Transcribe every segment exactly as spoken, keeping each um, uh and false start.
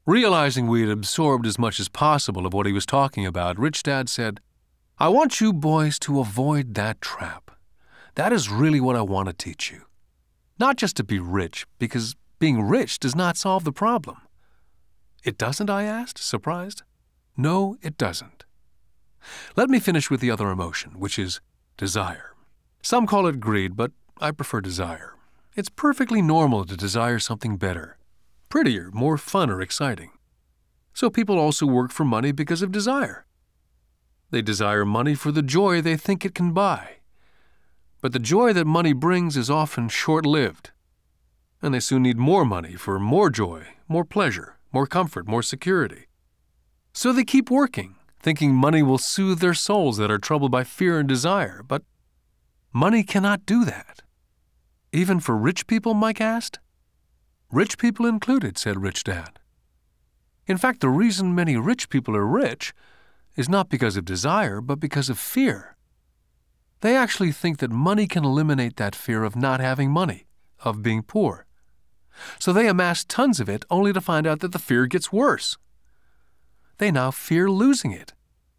Realizing we had absorbed as much as possible of what he was talking about, Rich Dad said, "I want you boys to avoid that trap. That is really what I want to teach you. Not just to be rich, because being rich does not solve the problem." "It doesn't?" I asked, surprised. "No, it doesn't. Let me finish with the other emotion, which is desire. Some call it greed, but I prefer desire. It's perfectly normal to desire something better, prettier, more fun or exciting. So people also work for money because of desire. They desire money for the joy they think it can buy. But the joy that money brings is often short-lived, and they soon need more money for more joy, more pleasure, more comfort, more security. So they keep working, thinking money will soothe their souls that are troubled by fear and desire, but money cannot do that." "Even for rich people?" Mike asked. "Rich people included," said Rich Dad. "In fact, the reason many rich people are rich is not because of desire, but because of fear. They actually think that money can eliminate that fear of not having money, of being poor. So they amass tons of it only to find out that the fear gets worse. They now fear losing it.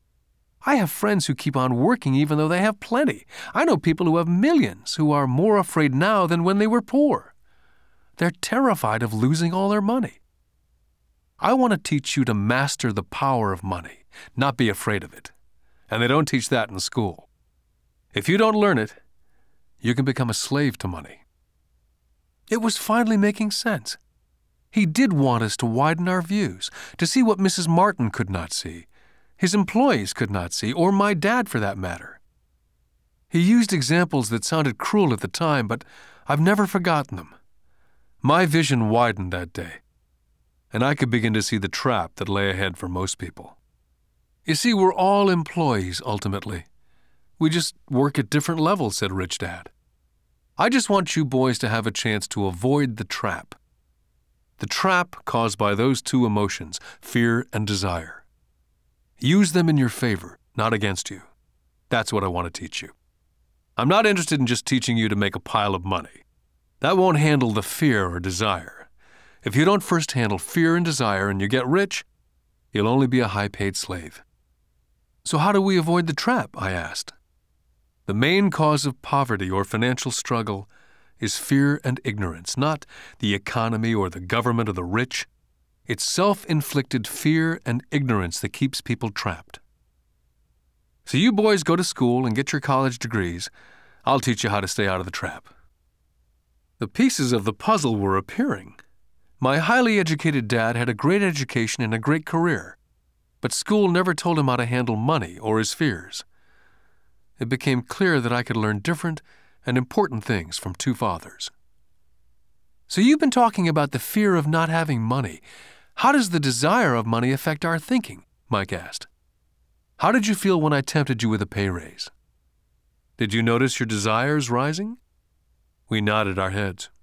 I have friends who keep on working even though they have plenty. I know people who have millions who are more afraid now than when they were poor. They're terrified of losing all their money. I want to teach you to master the power of money, not be afraid of it. And they don't teach that in school. If you don't learn it, you can become a slave to money." It was finally making sense. He did want us to widen our views, to see what Missus Martin could not see, his employees could not see, or my dad for that matter. He used examples that sounded cruel at the time, but I've never forgotten them. My vision widened that day, and I could begin to see the trap that lay ahead for most people. You see, we're all employees ultimately. We just work at different levels, said Rich Dad. I just want you boys to have a chance to avoid the trap. The trap caused by those two emotions, fear and desire. Use them in your favor, not against you. That's what I want to teach you. I'm not interested in just teaching you to make a pile of money. That won't handle the fear or desire. If you don't first handle fear and desire and you get rich, you'll only be a high-paid slave. So how do we avoid the trap? I asked. The main cause of poverty or financial struggle is fear and ignorance, not the economy or the government or the rich. It's self-inflicted fear and ignorance that keeps people trapped. So you boys go to school and get your college degrees. I'll teach you how to stay out of the trap. The pieces of the puzzle were appearing. My highly educated dad had a great education and a great career, but school never told him how to handle money or his fears. It became clear that I could learn different and important things from two fathers. So you've been talking about the fear of not having money. How does the desire of money affect our thinking? Mike asked. How did you feel when I tempted you with a pay raise? Did you notice your desires rising? We nodded our heads.